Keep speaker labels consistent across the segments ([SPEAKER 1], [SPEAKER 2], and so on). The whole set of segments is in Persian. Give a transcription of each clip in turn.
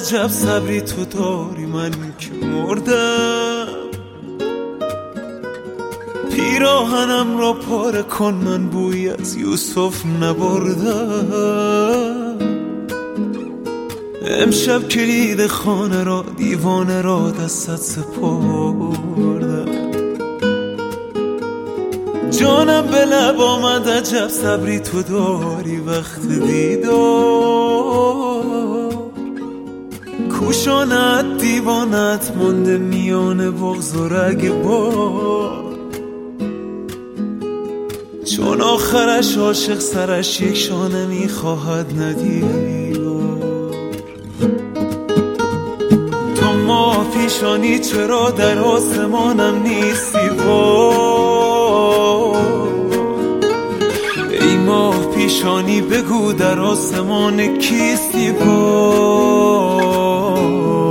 [SPEAKER 1] عجب صبری تو داری، من که مردم. پیراهنم را پاره کن، من بوی از یوسف نبردم. امشب کلید خانه را، دیوانه را دستت سپردم. جانم به لب آمد عجب صبری تو داری، وقت دیدار کوشانت دیوانت مانده میان بغض و رگبار. چون آخرش عاشق سرش یک شانه میخواهد ندیدار. تو ماه پیشانی چرا در آسمانم نیستی وای؟ ای ماه پیشانی بگو در آسمان کیستی وای؟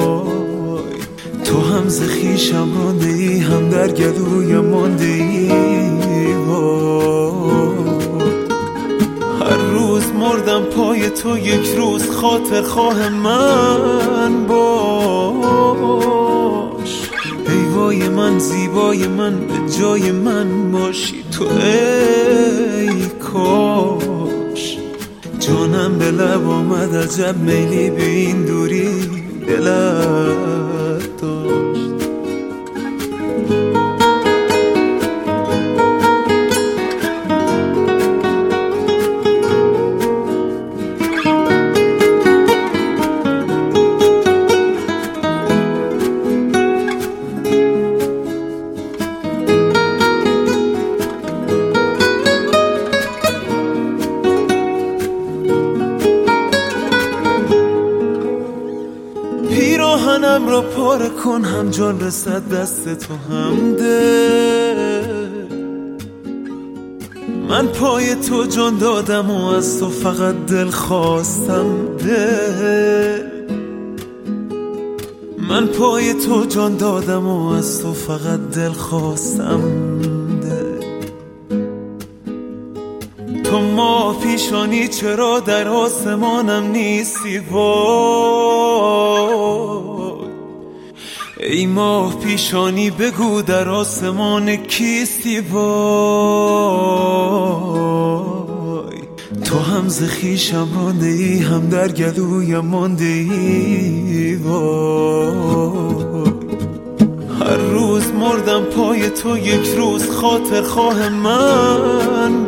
[SPEAKER 1] تو هم ز خویشم رانده ای، هم در گلویم مانده ای وای. هر روز مردم پای تو، یک روز خاطر خواه من باش. ای وای من زیبای من، به جای من باشی تو ای کاش. جانم به لب آمد عجب میلی به این دوری دلت داشت. پیراهنم را پاره کن، هم جان رسد دست تو هم دل. من پای تو جان دادم و از تو فقط دل خواستم دل. من پای تو جان دادم و از تو فقط دل خواستم دل. تو ماه پیشانی چرا در آسمانم نیستی وای؟ ای ماه پیشانی بگو در آسمان کیستی وای؟ تو هم ز خویشم رانده ای، هم در گلویم مانده ای وای. هر روز مردم پای تو، یک روز خاطر خواه من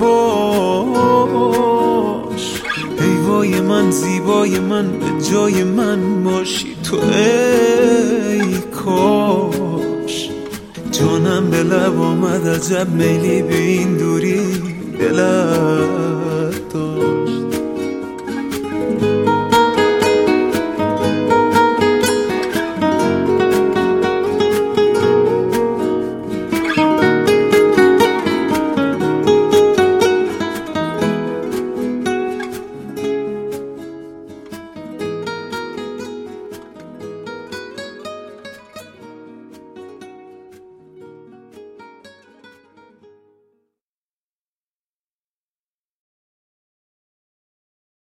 [SPEAKER 1] باش. ای وای من زیبای من، به جای من باشی تو ای کاش. جانم به لب آمد عجب میلی به این دوری دلت